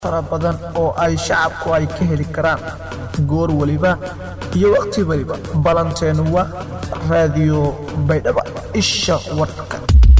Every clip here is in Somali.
farabadan oo ay shacabku ay ka heli karaan goor waliba iyo waqti waliba balanteenu waa raadiyo baydhaba isha warka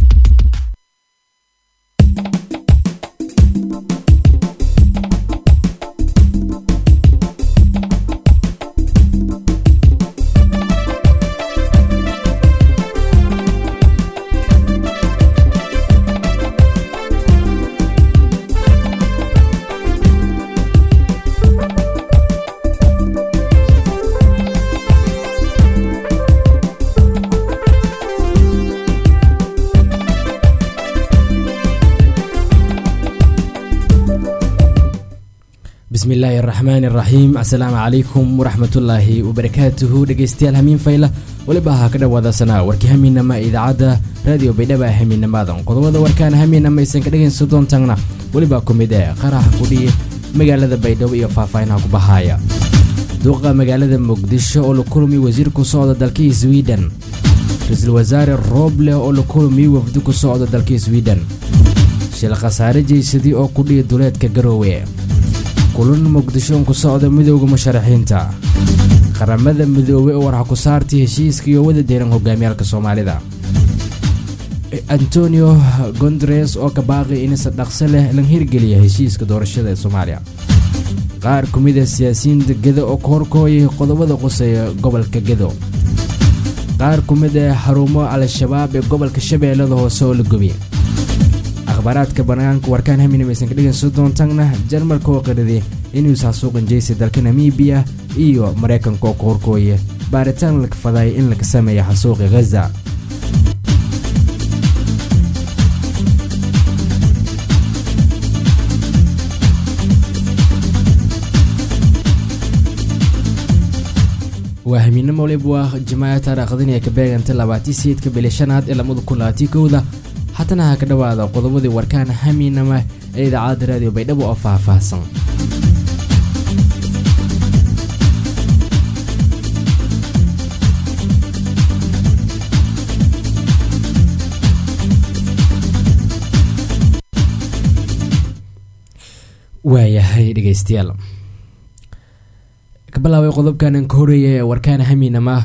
بسم الله الرحمن الرحيم السلام عليكم ورحمة الله وبركاته دقيستيال همين فايلة ولباها كده وذا سنة وركي همين نما إذاعة راديو بيدابا همين نما ذا قدوة وركان همين نما يسنك دقين سودون تغنى ولباكم إذا قرح قولي مقالة بيدو إيو فافاين هاكو بحايا دوغا مقالة مقدشة أولو كولمي وزيركو صعودة دالكي سويدن رئيس الوزارة الروبلة أولو كولمي وفدوكو صعودة دالكي سويدن شلقة سارجي سدي أو كولي دولات كقروية kulan muqdisho ku socda midowga musharaxiinta qaramada midowga oo waxa ku saartay heshiiskii wada deeran hogaamiyalka Soomaalida Antonio Guterres oo ka baaqay in sadaqso leh lan hirgeliyo heshiiska doorashada Soomaaliya qaar kumida siyaasiyiinta Gedo oo korkooyay qodobada quseeya gobolka Gedo qaar kumida xarumo al-shabaab ee gobolka Shabeellada Hoose oo la gubiyay akhbaraadka banaanka warkaan haminaysan ka dhigan sodon tagna Jarmalka oo qirday inuu saasuuqan jeysay dalka Namibia iyo Mareykanka oo korkooyay baaritaan la faday in la sameeyo xasuuqa Gaza وهمين مولب وجماعة تاريخدين يكبيغن تلاباتي سيد كبليشانات إلا مدكولاتي كودا حتى هكذا هذا قضبودي وركان همين ما إذا عاد راديو بيدبو أفافاسن ويا هاي دقيستيال كبلاوي قضب كان كوري وركان همين ما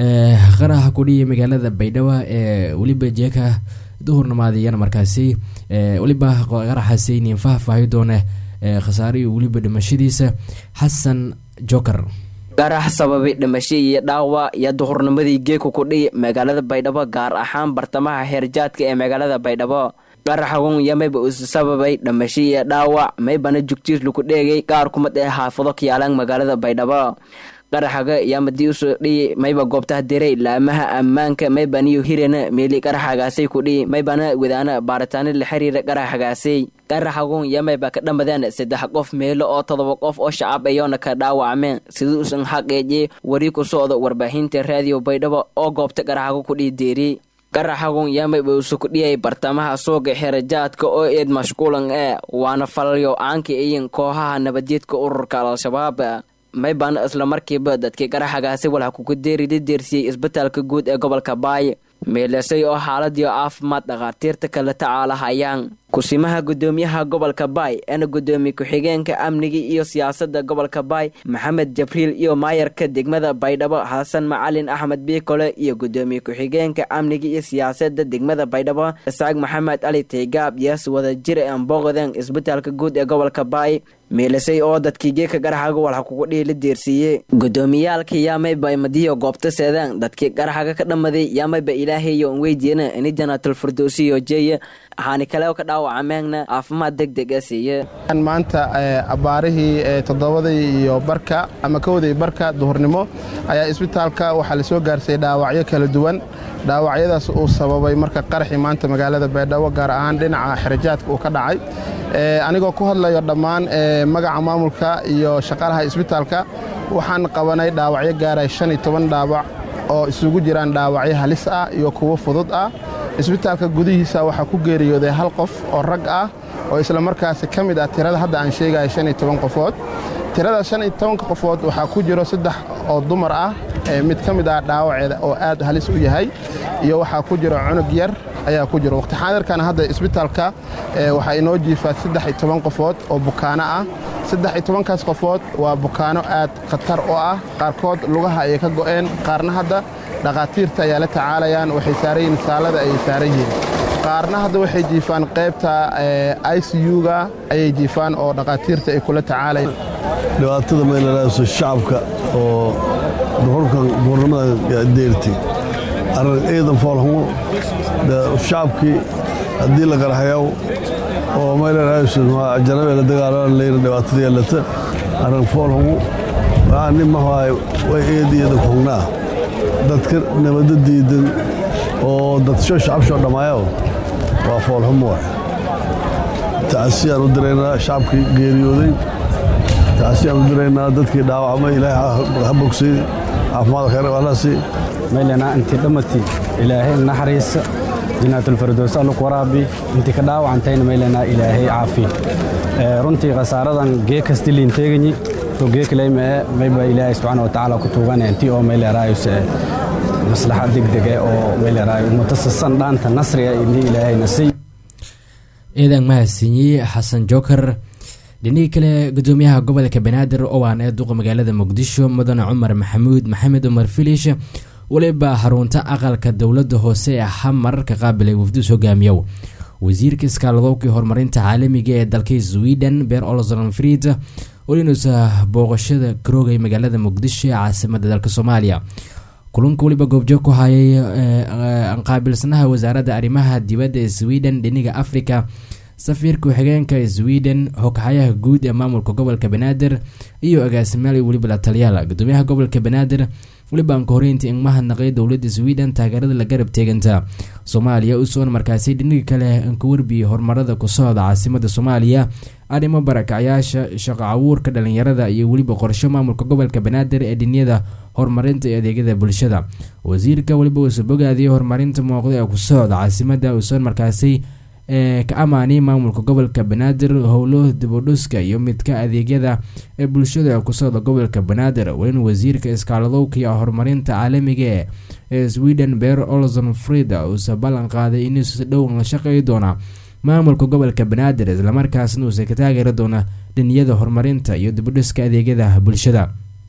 قراها كوري مقالة بيدوا وليبا جيكا دهورنا ماذا markaasi waliba qaraxaaseen faahfaahiyo doona khasaari waliba dhimashadiisa Xasan Joker qarax sababay dhimasho iyo dhaawac iyo duhurnimadii geeku ku dhigay magaalada Baydhabo gaar ahaan bartamaha heerjaadka ee magaalada Baydhabo qaraxagun yamayba uu sababay dhimasho iyo dhaawac maybana jugtiis lagu dhigay qaar kuma ee xaafado kiyaalan magaalada Baydhabo qaraxaga yamadii usoo dhiyay mayba goobtaha diray laamaha ammaanka maybaniyo hirana meeli qaraxagaasay ku dhiyay maybana wadaana baaritaano la xiriira qaraxagaasay qaraxagun yamayba ka dhamadeen 3 qof meelo oo 7 qof oo shacab ayona ka dhaawacmeen sidoo usan xaqeeyay wari ku socdo warbaahinta raadiyo Baydhabo oo goobta qaraxaga ku dhiyay qaraxagun yamayba usoo ku dhiyay bartamaha suuqa xirajaadka oo eed mashquulan waana falyo aanka iyo kooxaha nabadeedka ururka al-shabaab maybana isla markiiba dadkii qaraxagaasi walax ku deersiyay isbitaalka guud ee gobolka Baay meelasay oo xaaladii caafimaad dhaqaatiirta kala tacaalahayaan kusimaha gudoomiyaha gobolka Baay ana gudoomiye ku-xigeenka amniga iyo siyaasadda gobolka Baay Maxamed Jabriil iyo maayarka degmada Baydhabo Xasan Macalin Axmed Biikole iyo gudoomiye ku-xigeenka amniga iyo siyaasadda degmada Baydhabo Isaaq Maxamed Ali Teegaab yaas wada jir aan booqdeen isbitaalka guud ee gobolka Baay meelasay oo dadkii geeka qaraxaga walax ku dhigay deersiyay gudoomiyaalka yamayba madiyo goobta seedaan dadkii qaraxaga ka dhamaday yamayba ilaahay iyo weydiina in jannatul firdawsi iyo jeeye waxaan kale ka dhaawacmeenna caafimaad degdeg ah siiye maanta abaarihii 7 iyo barka ama 1 barka duhurnimo ayaa isbitaalka waxa la soo gaarsay dhaawacyo kala duwan dhaawacyadaas uu sababay marka qaraxi maanta magaalada Baydhabo gaar ahaan dhinaca xirajaadka uu ka dhacay anigoo ku hadlayo dhamaan magaca maamulka iyo shaqaalaha isbitaalka waxaan qabanay dhaawacyo gaaray 15 dhaawac oo isugu jiraan dhaawacyo halis ah iyo kuwa fudud ah isbitaalka gudihiisa waxa ku geeriyooday hal qof oo rag ah oo isla markaas kamid ah tirada hadda aan sheegay 15 qofood tirada 15 qofood waxa ku jiro 3 oo dumar ah mid kamid ah dhaawaceeda oo aad halis u yahay iyo waxa ku jiro cunug yar ayaa ku jiro waqti xaadirkan hadda isbitaalka waxaa inoo jiifaa 13 qofood oo bukaano ah 13kaas qofood waa bukaano aad khatar u ah qaarkood lugaha ayay ka go'een qaarna hadda dhaqaatiirta ayaa la tacaalayaan waxay saaran yihiin saalada ayay saaran yihiin qaarna hadda waxay jiifaan qaybta ICU-ga ayay jiifaan oo dhaqaatiirta ay kula tacaalayaan dhibaatada meelalaayso shacabka oo duhurnimada deertay arrin ciidan foolxumo shacabkii haddii la qarxayow oo meelalaayso ajanabe la dagaalaan leyna dhibaatada yeelata arrin foolxumo waxaa nin mahaay way eediyada kuhugnaa dadka nabadda diidan oo dadsho shacabshoo dhammaayo waa foolxumo waay tacasiyaan u diraynaa shacabkii geeriyooday tacasiyaan u diraynaa dadkii dhaawacmay ilaahay ha bogsay caafimaad khayr walaasi meelana intii dhammatii ilaahay naxariisa jinaatulfardoos alluk waraabi intii ka dhaawacantayna meelana ilaahay caafi runtii khasaaradan gee kasti liinteeganyi to gee kaleymee mayba ilaahay subxaana wa tacaala ku tuugana intii oo meeleraayuse maslaxa degdege oo meeleraay mutasasan dhaanta nasriga intii ilaahay nasay ciidan mahadsanyi xasan jookar dhinihii kale gudoomiyaha gobolka banaadir oo aan ee duqa magaalada muqdisho mudane cumar maxamed umar filish waliba xarunta aqalka dowladda hoose ee xamar ka qaabilay wafduus hogaamiyow wasiirka iskaaladowkii horumarinta caalamiga ee dalka Sweden Beer Olsson Fried walinuusa booqashada karoogay magaalada muqdisho ee caasimada dalka Soomaaliya kulanka waliba goobjoog ku hayay qaabilsanaha wasaaradda arrimaha dibadda ee Sweden dhiniga Afrika safiirka xigeenka Sweden hoggaamiyaha guud ee maamulka gobolka Banaadir iyo agaasimaha waliba la taliyaha gudoomiyaha gobolka Banaadir waliba aan koreyntii in mahadnaqay dowladda Sweden taageerada la garab teeganta Soomaaliya u soo markaasay dhiniga kale in ku warbiyo horumarada ku socda caasimada Soomaaliya arrimo barakacayaasha shaqo abuurka dhalinyarada iyo waliba qorshe maamulka gobolka Banaadir ee dhiniyada horumarinta iyo adeegyada bulshada wasiirka waliba uu bogaadiyay horumarinta muuqda ee ku socda caasimada u soo markaasay ka amaanay maamulka gobolka Banaadir howlo dibadhuska iyo midka adeegyada ee bulshada ee ku socda gobolka Banaadir weyn wasiirka iskaaladowka iyo horumarinta caalamiga ee Sweden Beer Olsson Fried uu sabalan qaaday inuu si dhow la shaqeeyo doona maamulka gobolka Banaadir isla markaasna uu ka taageeri doona dhiniyada horumarinta iyo dibadhuska adeegyada bulshada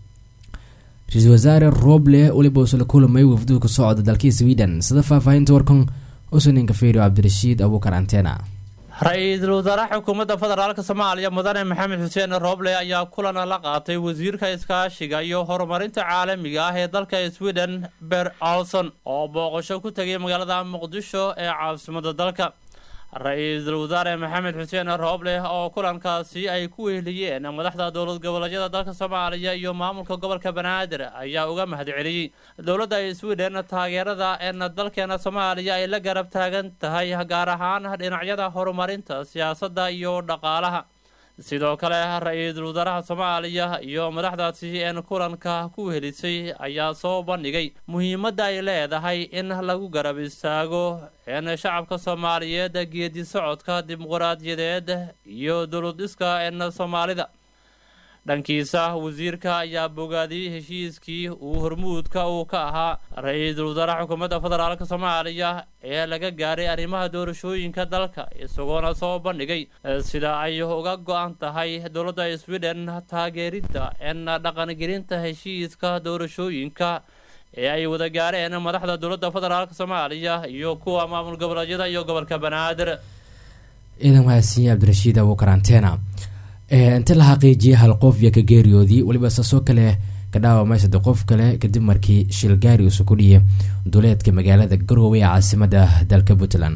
Ra'iisul Wasaare Roble waliba uu la kulmay wafdu ku socda dalka Sweden sida faafahinta warkan usuninka fiiro Cabdirashiid Abuukar Antena Ra'iisul Wasaaraha Xukuumadda Federaalka Soomaaliya Mudane Maxamed Xuseen Roble ayaa kulan la qaatay wasiirka iskaashiga iyo horumarinta caalamiga ah ee dalka Sweden Beer Olsson oo booqasho ku tagay magaalada Muqdisho ee caasimadda dalka Ra'iisul Wasaare Maxamed Xuseen Roble oo kulankaasi ay ku weheliyeen madaxda dowlad goboleedyada dalka Soomaaliya iyo maamulka gobolka Banaadir ayaa uga mahadceliyay dowladda Sweden taageerada dalkeena Soomaaliya ay la garab taagan tahay gaar ahaan dhinacyada horumarinta siyaasadda iyo dhaqaalaha sidoo kale Ra'iisul Wasaaraha Soomaaliya iyo madaxdaasi kulanka ku wehelisay ayaa soo bandhigay muhiimadda ay leedahay in lagu garab istaago shacabka Soomaaliyeed geedi socodka dimuqraadiyadeed iyo dowlad dhiska Soomaalida dhankiisa wasiirka ayaa bogaadiyay heshiiskii uu hormuudka uu ka ahaa Ra'iisul Wasaaraha Xukuumadda Federaalka Soomaaliya ee laga gaaray arrimaha doorashooyinka dalka isagoona soo bandhigay sida ay uga go'an tahay dowladda Sweden taageeridda dhaqangelinta heshiiska doorashooyinka ee ay wada gaareen madaxda dowladda Federaalka Soomaaliya iyo kuwa maamul goboleedyada iyo gobolka Banaadir ciidan mahadsan Cabdirashiid Abuukar Antena inta la xaqiijiyay hal qof iyo ka geeriyoodii waliba soo kale ka dhaawacmay saddex qof kale kadib markii shil gaari uu ku dhiyay duleedka magaalada Garowe ee caasimada dalka Puntland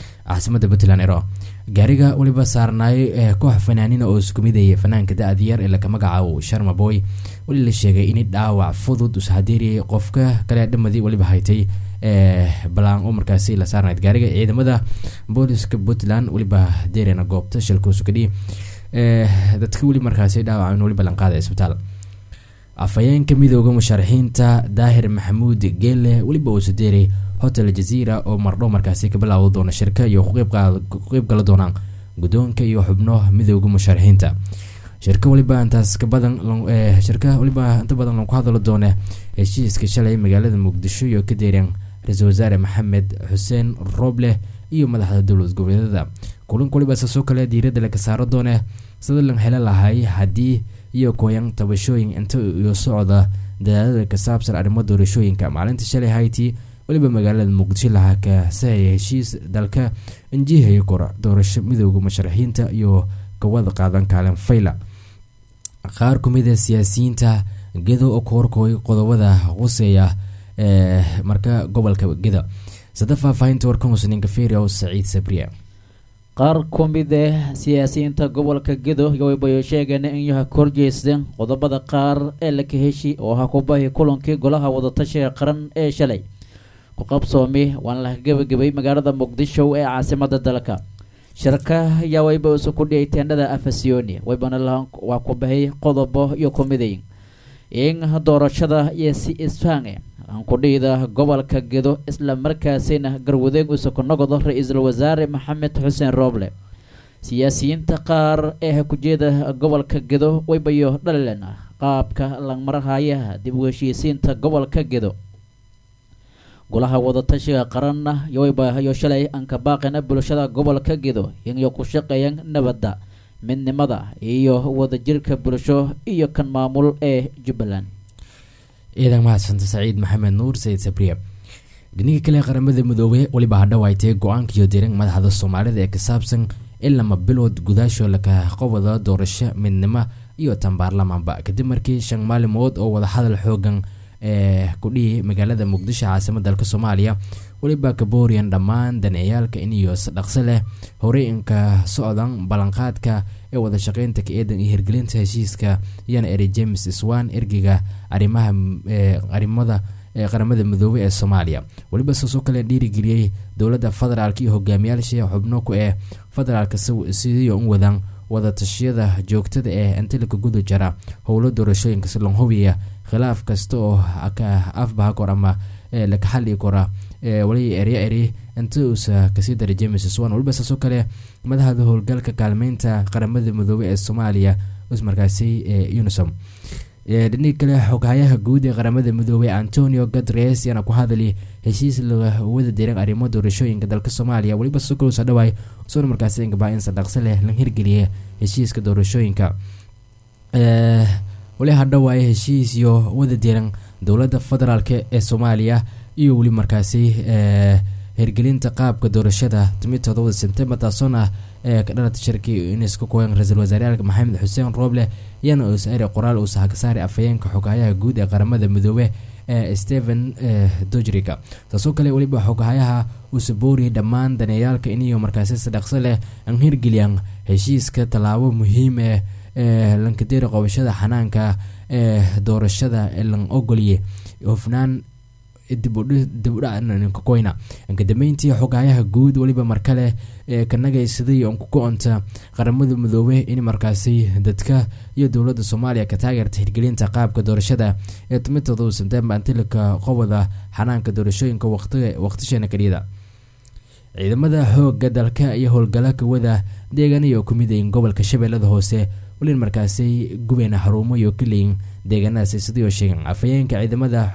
gaariga waliba saarnaay koox fanaaniin oo isku midayay fanaanka da'diyar ee laga magacaabo Sharma Boy wali la sheegay in dhaawac fudud u sahadeeriyay qofka kale dhamadii waliba haytay balaan oo markaasi la saarnayd gaariga ciidamada booliska Puntland waliba deerena goobta shilku soo kadhiyay dadka wali markaasi dhaawacay wali balan qaaday isbitaal afayeenka midowga musharaxiinta Daahir Maxamuud Geele waliba uu sadeeray hotel Jazeera oo mardhow markaasi ka bilaabo doona shirka iyo qayb gal doona gudoonka iyo xubno midowga musharaxiinta shirka waliba intaas ka badan inta badan lagu hadlo doona heshiiska shalay magaalada Muqdisho iyo ka deeran Ra'iisul Wasaare Maxamed Xuseen Roble iyo madaxda dowlad goboleedyada. kulanka waliba soo kale diiradda laga saaro doona sida lan hela lahay haddii iyo kooyan tabashooyin inta iyo socda dadaalada ka saabsan arrimo doorashooyinka. maalinta shalay hayti waliba magaalada muqdisho lahaa ka saaya heshiis dalka injihay kor doorasho midowga musharaxiinta iyo kawada qaadan kaalin fayla. qaar kumid ah siyaasiyiinta gedo oo koorkooy qodobada quseeya marka gobolka geda sada faahfaahinta warkan husniinka feeri oo saciid sabriya. qaar ku mid ah siyaasiyiinta gobolka gedo way sheegeen in yaha korjeysteen qodobada qaar ee la ka heshi oo ha ku baahi kulankii golaha wadatashiga qaran ee shalay ku qabsoomay waan la gabagabay magaalada muqdisho ee caasimada dalka. shirka ayaa wayba isu ku dhiyay teendhada afasioni waybana lahan waa ku bahay qodobo iyo kumidayn in doorashada iyo si isfaange aan ku dhiyda gobolka gedo isla markaasina garwadeeg isu ku noqdo ra-iisul wasaare maxamed xuseen rooble. siyaasiyiinta qaar ee ku jeeda gobolka gedo waybayo dhalilen qaabka langmarahaya dib u heshiisiinta gobolka gedo. golaha wadatashiga qaranna yowaybahayo shalay aan ka baaqina bulshada gobolka gedo inay ku shaqeeyaan nabadda midnimada iyo wadajirka bulsho iyo kan maamul ee jubbaland. ciidan mahadsanta saciid maxamed nuur sayid sabriya. dhinaga kale qaramada midoobey waliba hadhawaaytay go-aanka iyo diiran madaxda soomaalida ee ka saabsan in lama bilood gudaasho laka qobada doorasho midnimo iyo tan baarlamaanba kadib markii 5 maalmood oo wada hadal xoogan ku dhiyay magaalada muqdisho caasimada dalka soomaaliya. waliba ka booriyaan dhammaan daneeyaalka in iyo dhaqso leh horey inka socdan ballanqaadka ee wada shaqeynta ka eedan iyo hirgelinta heshiiska yana eri James Swan ergiga arrimada qaramada midoobey ee Soomaaliya. waliba soo kale dhiirigeliyay dowladda federaalka iyo hogaamiyaasha xubno ku ee federaalka sidii u wadaan wada tashiyada joogtada ee inta la gudo jara howlo doorashooyinka si loo hubiyo khilaaf kasta oo ka afbaha kor ama la ka xalli kora wali eri inta uu kasii daray James Swan. waliba soo kale madaxda howlgalka kaalmeynta qaramada midoobey ee Soomaaliya markaasi UNISOM. dhinaca kale xoghayaha guud ee qaramada midoobey Antonio Guterres yana ku hadlay heshiis laga wada diiran arrimo doorashooyinka dalka Soomaaliya. waliba soo kale dhawaay soo markaasi in baahin sadaqso leh la hirgeliyay heshiiska doorashooyinka wali hadhawaay heshiis iyo wada diiran dowladda federaalka ee Soomaaliya iyo wali markaasi hirgelinta qaabka doorashada 17 September taasona ka dhalata shirkii UNESCO ku ra-iisul wasaare Maxamed Xuseen Rooble yana uu saaray qoraal uu saxaasaaray afayeenka xoghayaha guud ee qaramada midoobey Stephen Dujarric. taasoo kale waliba xoghayaha uu sabooriyay dhammaan daneeyaalka in iyo markaasi sadaqso leh aan hirgeliyaan heshiiska talaabo muhiim ah lankadira qabashada xanaanka doorashada lan ogoliyay hufnaan dib u dhac ka koyna kadambeyntii xoghayaha guud waliba markale ka nagaysaday oo ku go'onta qaramada midoobey in markaasi dadka iyo dowladda Soomaaliya ka taageerta hirgelinta qaabka doorashada ee 17 September antilka qowada xanaanka doorashooyinka waqtigeena kaliya. ciidamada xoogga dalka iyo howlgalka wada deegaan iyo kumidayn gobolka Shabeellada Hoose waliin markaasi gubeena xarumo iyo kaliin deegaanadaasi sidoo sheegan afayeenka ciidamada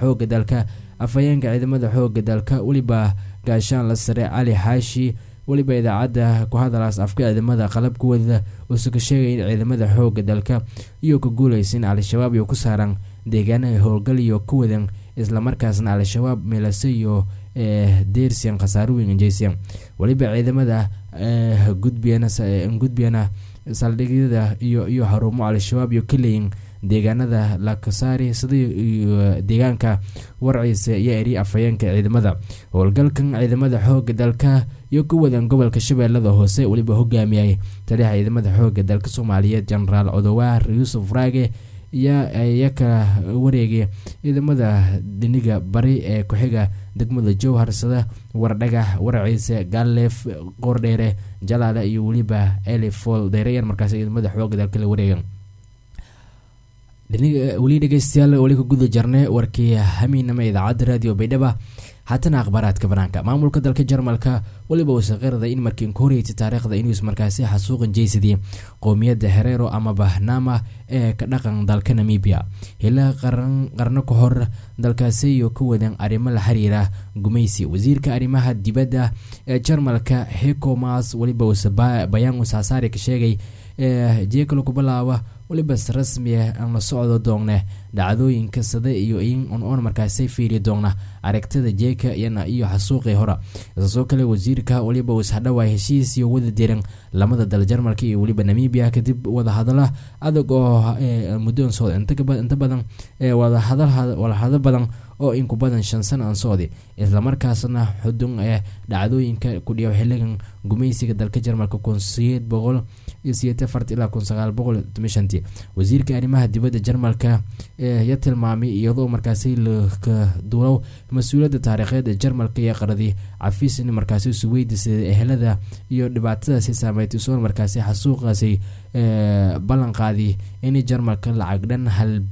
xoogga dalka waliba gaashaan la sare Ali Xaashi waliba idaacada ku hadalaas afka ciidamada qalabkooda oo soo sheegay in ciidamada xoogga dalka iyo ka guuleysan Al-Shabaab iyo ku saaran deegaanada howlgal iyo ku wadan isla markaasna Al-Shabaab meelasay iyo deersiyan khasaarooyin jeesiyan. waliba ciidamada gudbiyana saldhigyada iyo xarumo Al-Shabaab iyo kaleyn deegaanada la kasaari sidii deegaanka warciisa iyo eri afayeenka ciidamada. howlgalkan ciidamada xoogga dalka iyo ku wadan gobolka Shabeellada Hoose waliba hogaamiyay taliyaha ciidamada xoogga dalka Soomaaliyeed General Odowaar Yusuf Raage iyo ka wareegay ciidamada dhiniga bari ee ku xiga degmada Jowhar sida Wardhagax warciisa Galleef Qordheere Jalaale iyo waliba Elifol Deereyan markaas ciidamada xoogga dalka la wareegan. dhinaga wali dhageystayaal wali ku guda jarnay warkii hamiinama idaacadda Radio Baydhaba haatana akhbaaraadka banaanka maamulka dalka jarmalka waliba uu saqirada in markii inkooriyay taariikhda inuu markaasi xasuuqan jeysadii qowmiyadda Herero ama Bahnama ee ka dhaqan dalka Namibia ilaa qarno ka hor dalkaasi iyo ku wadan arrimo la xiriira gumaysi wasiirka arrimaha dibadda ee jarmalka Heiko Maas waliba uu bayaan u saaray ka sheegay jeekalo ku bilaaba waliba rasmi ah aan la socdo doonne dhacdooyinka sida iyo in on markaasay fiiri doona aragtida jeeka iyo xasuuqii hore sidoo kale wasiirka waliba uu saxdhawa heshiis iyo wada diran lamada dal Jarmalka iyo waliba Namibia kadib wada hadala adag oo muddo soo inta badan wada hadal badan oo in ku badan 5 sano aan socday isla markaasna xudun dhacdooyinka ku dhiyo xilligan gumaysiga dalka Jarmalka 1700 ilaa 1915 wasiirka arrimaha dibadda Jarmalka ya tilmaamay iyadoo markaasi ka duulow mas'uuliyadda taariikheed ee Jarmalka iyo qaradii cafiisni markaasi Suweydisay ehelada iyo dhibaatada si saameeyay soo markaasi xasuuqaasay ballan qaadi in Jarmalka lacag dhan 1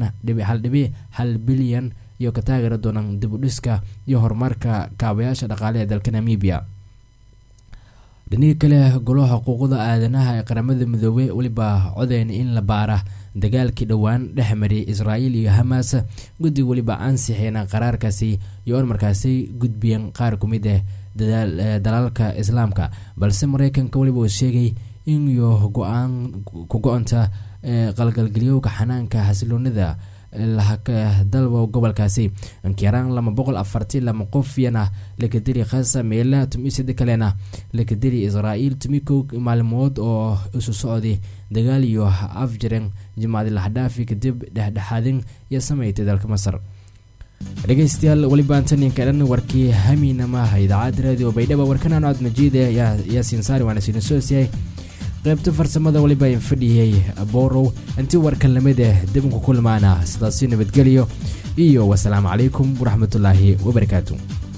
bilyan iyo ka taageero doonaan dib u dhiska iyo horumarka kaabayaasha dhaqaale ee dalka Namibia dhinaca kale golaha xuquuqda aadanaha ee qaramada midoobay waliba codeyn in la baara dagaalkii dhawaan dhexmaray Israa'iil iyo Hamas guddi waliba ansixina qaraarkaasi iyo markaasi gudbiyeen qaar kumid ah dalalka Islaamka balse Mareykanka waliba uu sheegay in iyo go'aanta qalgalgeliyowga xanaanka xasiloonida lahaka dalba gobolkaasi ankiraan 242 qof yana laga diri khasa meela tumisida kalena laga diri Israa'iil tumiko maalmood oo isu socday dagaal iyo afjaran jamaacad la hadaafi kadib dhexdhexaadin iyo sameeyay dalka Masar dhageystayaal waliba antanin kalan warkii haminama idaacad radio Baydhabo warkana aad majiide ya sinsaari wana sinisosiyay qaybta farsamada waliba in fadhiyay Borow intii warkan lamida dib ku kulmaana sidaas nabadgeliyo iyo wassalaamu calaykum waraxmatullaahi wabarakaatuh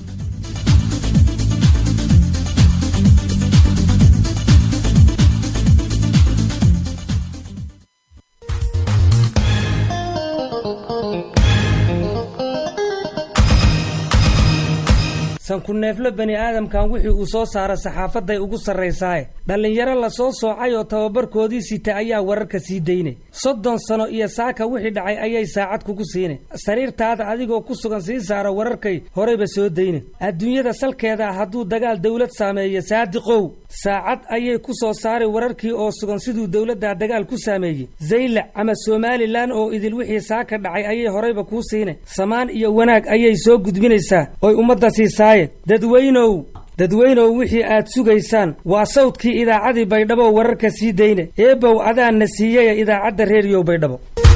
sanku neefle bani aadamkan wixii uu soo saara saxaafaday ugu sarreysay dhalinyaro la soo soocay oo tababarkoodii sita ayaa wararka sii deynay 30 sano iyo saaka wixii dhacay ayay saacad kugu siinay sariirtaada adigoo ku sugan sii saara wararkay horeyba soo deynay adduunyada salkeeda hadduu dagaal dawlad saameeyo saadiqow saacad ayay ku soo saaray wararkii oo sugan siduu dawladda dagaal ku saameeyay Zaylac ama Somaliland oo idil wixii saaka dhacay ayay horeyba ku siinay samaan iyo wanaag ayay soo gudbinaysaa oo ummadda siisay dadweynow wixii aad sugaysaan waa sawdkii idaacadii Baydhabo wararka sii deyna eebow adaan na siiyay idaacadda Radio Baydhabo